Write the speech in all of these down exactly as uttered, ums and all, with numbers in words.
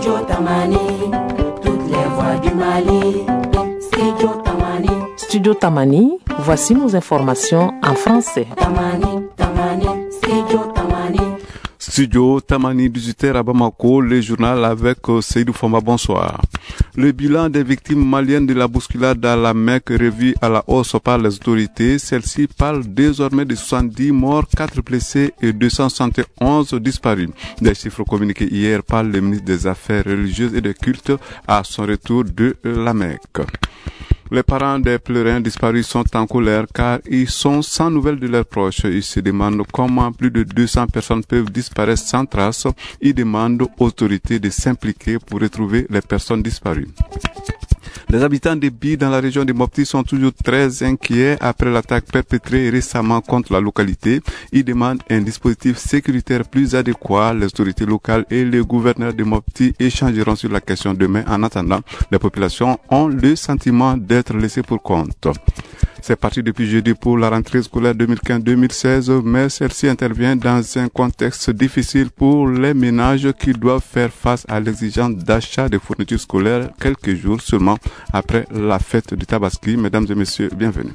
Studio Tamani, toutes les voix du Mali. Studio Tamani. Studio Tamani, voici nos informations en français. Tamani, Tamani, Studio Tamani. Studio Tamani dix-huit heures à Bamako, le journal avec Seydou Foma, bonsoir. Le bilan des victimes maliennes de la bousculade à la Mecque revu à la hausse par les autorités. Celle-ci parle désormais de soixante-dix morts, quatre blessés et deux cent soixante et onze disparus. Des chiffres communiqués hier par le ministre des Affaires religieuses et des cultes à son retour de la Mecque. Les parents des pèlerins disparus sont en colère car ils sont sans nouvelles de leurs proches. Ils se demandent comment plus de deux cents personnes peuvent disparaître sans trace. Ils demandent aux autorités de s'impliquer pour retrouver les personnes disparues. Les habitants des Bi dans la région de Mopti sont toujours très inquiets après l'attaque perpétrée récemment contre la localité. Ils demandent un dispositif sécuritaire plus adéquat. Les autorités locales et les gouverneurs de Mopti échangeront sur la question demain. En attendant, les populations ont le sentiment d'être laissées pour compte. C'est parti depuis jeudi pour la rentrée scolaire deux mille quinze deux mille seize, mais celle-ci intervient dans un contexte difficile pour les ménages qui doivent faire face à l'exigence d'achat de fournitures scolaires quelques jours seulement après la fête du Tabaski. Mesdames et messieurs, bienvenue.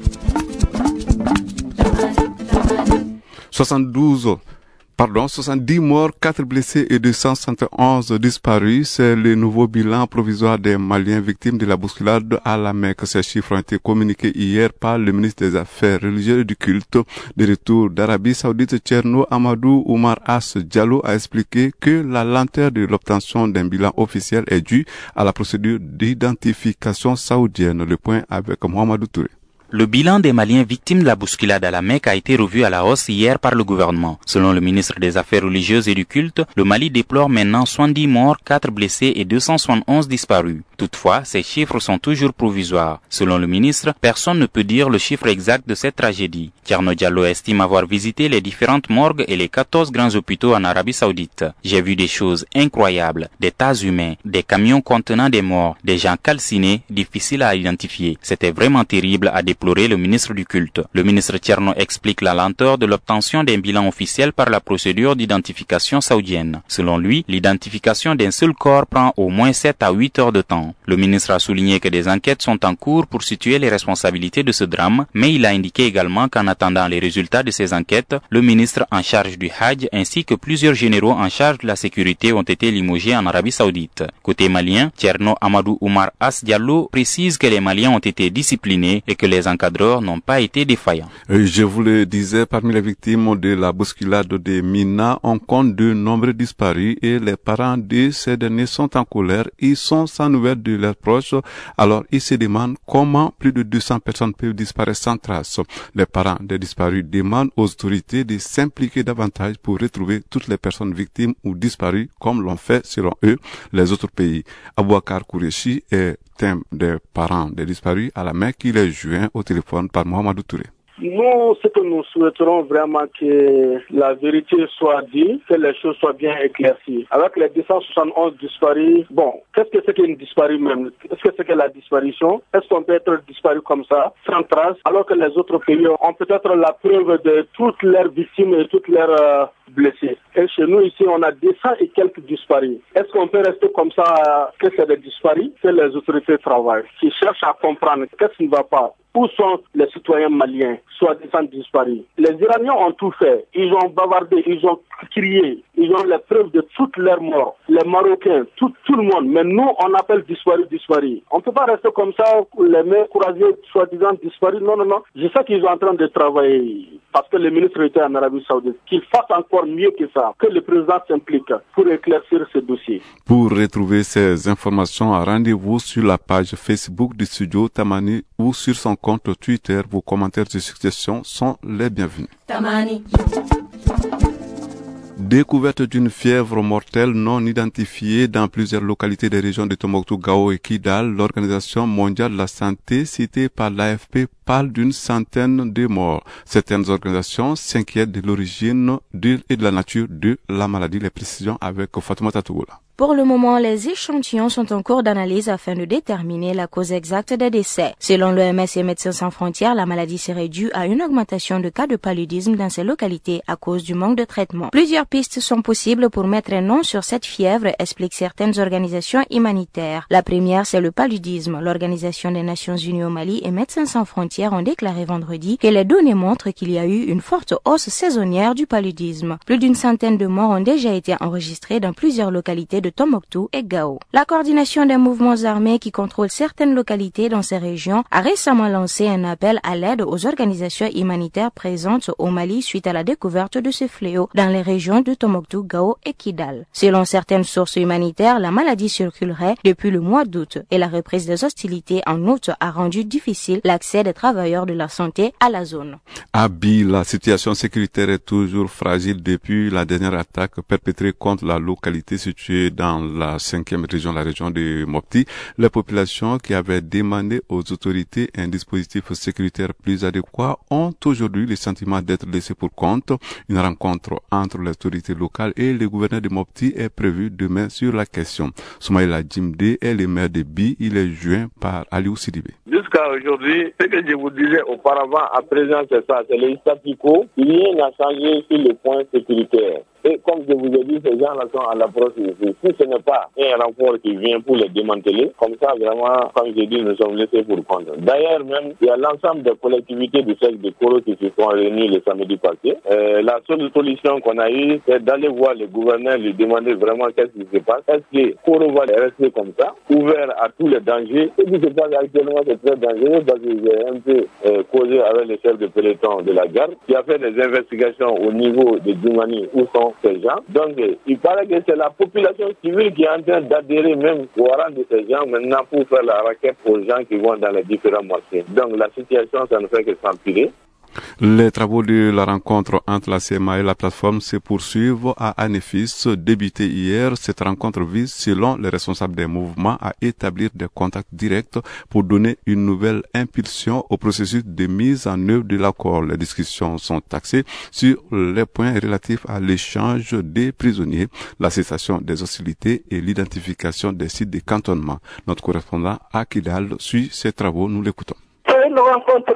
soixante-douze Pardon, soixante-dix morts, quatre blessés et deux cent soixante et onze disparus. C'est le nouveau bilan provisoire des Maliens victimes de la bousculade à la Mecque. Ces chiffres ont été communiqués hier par le ministre des Affaires religieuses et du culte. De retour d'Arabie Saoudite, Tcherno Amadou Oumar As Diallo a expliqué que la lenteur de l'obtention d'un bilan officiel est due à la procédure d'identification saoudienne. Le point avec Mohamedou Touré. Le bilan des Maliens victimes de la bousculade à la Mecque a été revu à la hausse hier par le gouvernement. Selon le ministre des Affaires religieuses et du culte, le Mali déplore maintenant soixante-dix morts, quatre blessés et deux cent soixante et onze disparus. Toutefois, ces chiffres sont toujours provisoires. Selon le ministre, personne ne peut dire le chiffre exact de cette tragédie. Tcherno Diallo estime avoir visité les différentes morgues et les quatorze grands hôpitaux en Arabie Saoudite. J'ai vu des choses incroyables, des tas humains, des camions contenant des morts, des gens calcinés, difficiles à identifier. C'était vraiment terrible à déplorer le ministre du culte. Le ministre Tcherno explique la lenteur de l'obtention d'un bilan officiel par la procédure d'identification saoudienne. Selon lui, l'identification d'un seul corps prend au moins sept à huit heures de temps. Le ministre a souligné que des enquêtes sont en cours pour situer les responsabilités de ce drame, mais il a indiqué également qu'en attendant les résultats de ces enquêtes, le ministre en charge du Hajj ainsi que plusieurs généraux en charge de la sécurité ont été limogés en Arabie Saoudite. Côté malien, Tcherno Amadou Oumar As Diallo précise que les Maliens ont été disciplinés et que les encadreurs n'ont pas été défaillants. Je vous le disais, parmi les victimes de la bousculade de Mina, on compte de nombreux disparus et les parents de ces derniers sont en colère. Ils sont sans nouvelles de leurs proches. Alors, ils se demandent comment plus de deux cents personnes peuvent disparaître sans trace. Les parents des disparus demandent aux autorités de s'impliquer davantage pour retrouver toutes les personnes victimes ou disparues comme l'ont fait, selon eux, les autres pays. Abouakar Kourechi est un des parents des disparus à la Mecque. Il est joint au téléphone par Mohamedou Touré. Nous, ce que nous souhaiterons vraiment que la vérité soit dite, que les choses soient bien éclaircies. Avec les deux cent soixante et onze disparus, bon, qu'est-ce que c'est qu'une disparue même? Est-ce que c'est que la disparition? Est-ce qu'on peut être disparu comme ça, sans trace, alors que les autres pays ont peut-être la preuve de toutes leurs victimes et toutes leurs euh, blessés? Et chez nous, ici, on a deux cents et quelques disparus. Est-ce qu'on peut rester comme ça, euh, que c'est des disparus? Que les autorités travaillent, qui cherchent à comprendre qu'est-ce qui ne va pas. Où sont les citoyens maliens, soi-disant disparus? Les Iraniens ont tout fait. Ils ont bavardé, ils ont crié, ils ont les preuves de toutes leurs morts. Les Marocains, tout, tout le monde. Mais nous, on appelle disparus, disparus. On ne peut pas rester comme ça, les mains courageux, soi-disant disparus. Non, non, non. Je sais qu'ils sont en train de travailler, parce que le ministre était en Arabie Saoudite. Qu'ils fassent encore mieux que ça, que le président s'implique pour éclaircir ce dossier. Pour retrouver ces informations, rendez-vous sur la page Facebook du studio Tamani ou sur son compte Twitter. Vos commentaires et suggestions sont les bienvenus. Tamani. Découverte d'une fièvre mortelle non identifiée dans plusieurs localités des régions de Tombouctou, Gao et Kidal, l'Organisation mondiale de la santé, citée par l'A F P, parle d'une centaine de morts. Certaines organisations s'inquiètent de l'origine de et de la nature de la maladie. Les précisions avec Fatoumata Tougoula. Pour le moment, les échantillons sont en cours d'analyse afin de déterminer la cause exacte des décès. Selon l'O M S et Médecins sans frontières, la maladie serait due à une augmentation de cas de paludisme dans ces localités à cause du manque de traitement. Plusieurs pistes sont possibles pour mettre un nom sur cette fièvre, expliquent certaines organisations humanitaires. La première, c'est le paludisme. L'Organisation des Nations Unies au Mali et Médecins sans frontières ont déclaré vendredi que les données montrent qu'il y a eu une forte hausse saisonnière du paludisme. Plus d'une centaine de morts ont déjà été enregistrés dans plusieurs localités de Tombouctou et Gao. La coordination des mouvements armés qui contrôlent certaines localités dans ces régions a récemment lancé un appel à l'aide aux organisations humanitaires présentes au Mali suite à la découverte de ce fléau dans les régions de Tombouctou, Gao et Kidal. Selon certaines sources humanitaires, la maladie circulerait depuis le mois d'août et la reprise des hostilités en août a rendu difficile l'accès des travailleurs de la santé à la zone. À Bi, la situation sécuritaire est toujours fragile depuis la dernière attaque perpétrée contre la localité située dans la cinquième région, la région de Mopti. Les populations qui avaient demandé aux autorités un dispositif sécuritaire plus adéquat ont aujourd'hui le sentiment d'être laissés pour compte. Une rencontre entre les autorités locales et le gouverneur de Mopti est prévue demain sur la question. Soumaïla Djimde est le maire de Bi. Il est joint par Aliou Sidibé. Jusqu'à aujourd'hui, ce que je vous disais auparavant, à présent, c'est ça, c'est le statu quo. Rien n'a changé sur le point sécuritaire. Et comme je vous ai dit, ces gens-là sont à l'approche ici. Si ce n'est pas un renfort qui vient pour les démanteler, comme ça, vraiment, comme je dis, nous sommes laissés pour compte. D'ailleurs, même, il y a l'ensemble des collectivités du cercle de Koro qui se sont réunies le samedi passé. Euh, la seule solution qu'on a eue, c'est d'aller voir le gouverneur, lui demander vraiment qu'est-ce qui se passe. Est-ce que Koro va rester comme ça, ouvert à tous les dangers? Ce qui se passe actuellement, c'est très dangereux parce que j'ai un peu euh, causé avec le chef de peloton de la garde qui a fait des investigations au niveau de Djoumani où sont ces gens. Donc, il paraît que c'est la population civile qui est en train d'adhérer même au rang de ces gens maintenant pour faire la raquette aux gens qui vont dans les différents marchés. Donc, la situation, ça ne fait que s'empirer. Les travaux de la rencontre entre la C M A et la plateforme se poursuivent à Anefis. Débutée hier, cette rencontre vise, selon les responsables des mouvements, à établir des contacts directs pour donner une nouvelle impulsion au processus de mise en œuvre de l'accord. Les discussions sont axées sur les points relatifs à l'échange des prisonniers, la cessation des hostilités et l'identification des sites de cantonnement. Notre correspondant à Kidal suit ces travaux. Nous l'écoutons. C'est une rencontre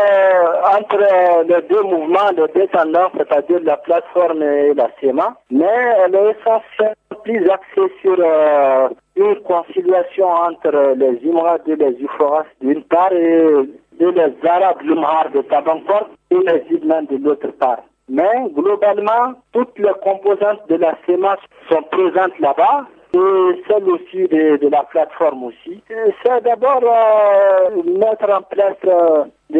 euh, entre euh, les deux mouvements, les deux tendances, c'est-à-dire la plateforme et la C M A, mais elle est essentiellement plus axée sur euh, une conciliation entre les Imrad et les Iforas d'une part et, et les Arabes Lumhar de Tabankor et les Ibnan de l'autre part. Mais globalement, toutes les composantes de la C M A sont présentes là-bas. Et celle aussi de, de la plateforme aussi. C'est d'abord euh, mettre en place euh,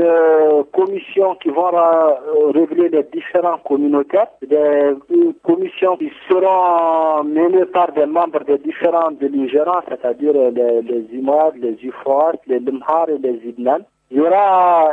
des commissions qui vont euh, révéler les différents communautaires, des commissions qui seront menées par des membres des différents belligérants, c'est-à-dire les, les Imad, les Ifoas, les Limhar et les Ibnan. Il y aura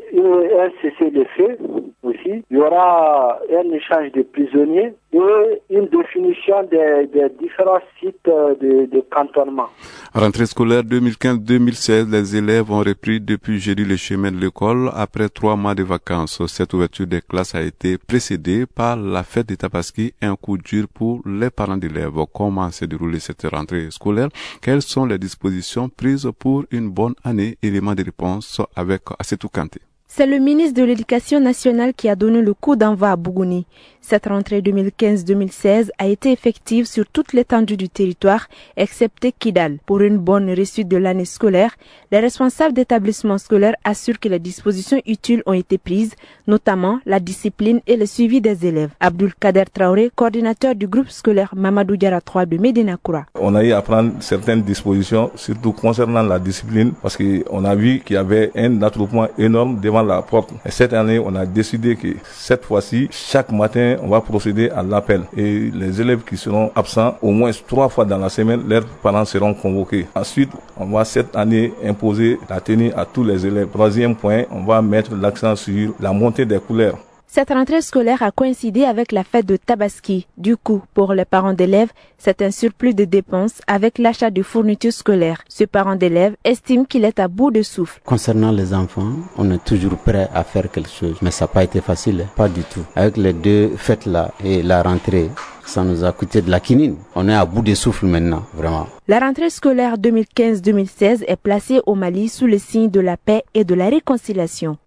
un cessez-le-feu aussi, il y aura un échange de prisonniers et une définition des, des différents sites de, de cantonnement. Rentrée scolaire deux mille quinze deux mille seize, les élèves ont repris depuis jeudi le chemin de l'école après trois mois de vacances. Cette ouverture des classes a été précédée par la fête de Tabaski, un coup dur pour les parents d'élèves. Comment s'est déroulée cette rentrée scolaire? Quelles sont les dispositions prises pour une bonne année? Élément de réponse avec Assetou Kanté. C'est le ministre de l'Éducation nationale qui a donné le coup d'envoi à Bougouni. Cette rentrée deux mille quinze deux mille seize a été effective sur toute l'étendue du territoire, excepté Kidal. Pour une bonne réussite de l'année scolaire, les responsables d'établissements scolaires assurent que les dispositions utiles ont été prises, notamment la discipline et le suivi des élèves. Abdul Kader Traoré, coordinateur du groupe scolaire Mamadou Diarra trois de Médina Koura. On a eu à prendre certaines dispositions, surtout concernant la discipline, parce qu'on a vu qu'il y avait un attroupement énorme devant la porte. Et cette année, on a décidé que cette fois-ci, chaque matin, on va procéder à l'appel. Et les élèves qui seront absents, au moins trois fois dans la semaine, leurs parents seront convoqués. Ensuite, on va cette année imposer la tenue à tous les élèves. Troisième point, on va mettre l'accent sur la montée des couleurs. Cette rentrée scolaire a coïncidé avec la fête de Tabaski. Du coup, pour les parents d'élèves, c'est un surplus de dépenses avec l'achat de fournitures scolaires. Ce parent d'élève estime qu'il est à bout de souffle. Concernant les enfants, on est toujours prêt à faire quelque chose, mais ça n'a pas été facile, pas du tout. Avec les deux fêtes-là et la rentrée, ça nous a coûté de la quinine. On est à bout de souffle maintenant, vraiment. La rentrée scolaire deux mille quinze deux mille seize est placée au Mali sous le signe de la paix et de la réconciliation.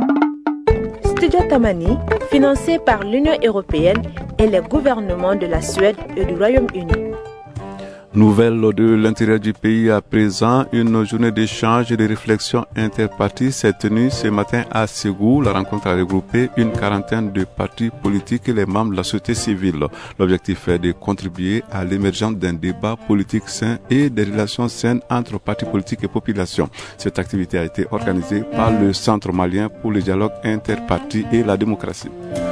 Studio Tamani, financé par l'Union européenne et les gouvernements de la Suède et du Royaume-Uni. Nouvelle de l'intérieur du pays à présent, une journée d'échange et de réflexion interpartie s'est tenue ce matin à Ségou. La rencontre a regroupé une quarantaine de partis politiques et les membres de la société civile. L'objectif est de contribuer à l'émergence d'un débat politique sain et des relations saines entre partis politiques et population. Cette activité a été organisée par le Centre malien pour le dialogue interparti et la démocratie.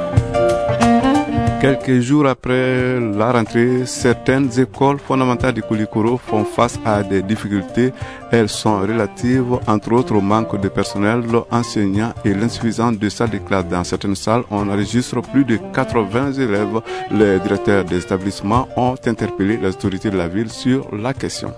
Quelques jours après la rentrée, certaines écoles fondamentales du Koulikoro font face à des difficultés. Elles sont relatives, entre autres, au manque de personnel enseignant et l'insuffisance de salles de classe. Dans certaines salles, on enregistre plus de quatre-vingts élèves. Les directeurs des établissements ont interpellé les autorités de la ville sur la question.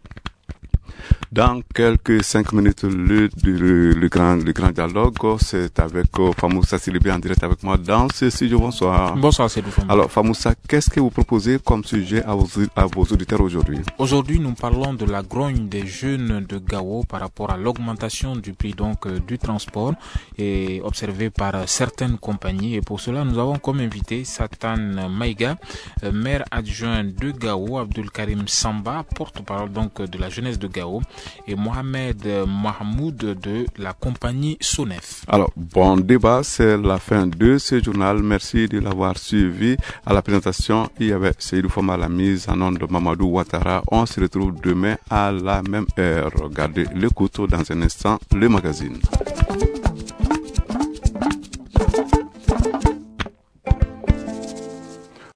Dans quelques cinq minutes, le, le, le, grand, le grand dialogue, c'est avec uh, Famoussa Silibé en direct avec moi dans ce studio. Bonsoir. Bonsoir, c'est Famoussa. Alors, Famoussa, qu'est-ce que vous proposez comme sujet à vos, à vos auditeurs aujourd'hui? Aujourd'hui, nous parlons de la grogne des jeunes de Gao par rapport à l'augmentation du prix donc euh, du transport et observé par certaines compagnies. Et pour cela, nous avons comme invité Satan Maïga, euh, maire adjoint de Gao, Abdul Karim Samba, porte-parole donc de la jeunesse de Gao, et Mohamed Mahmoud de la compagnie Sonef. Alors, bon débat, c'est la fin de ce journal. Merci de l'avoir suivi. À la présentation, il y avait Seydou Fama à la mise en onde de Mamadou Ouattara. On se retrouve demain à la même heure. Regardez le couteau dans un instant, le magazine.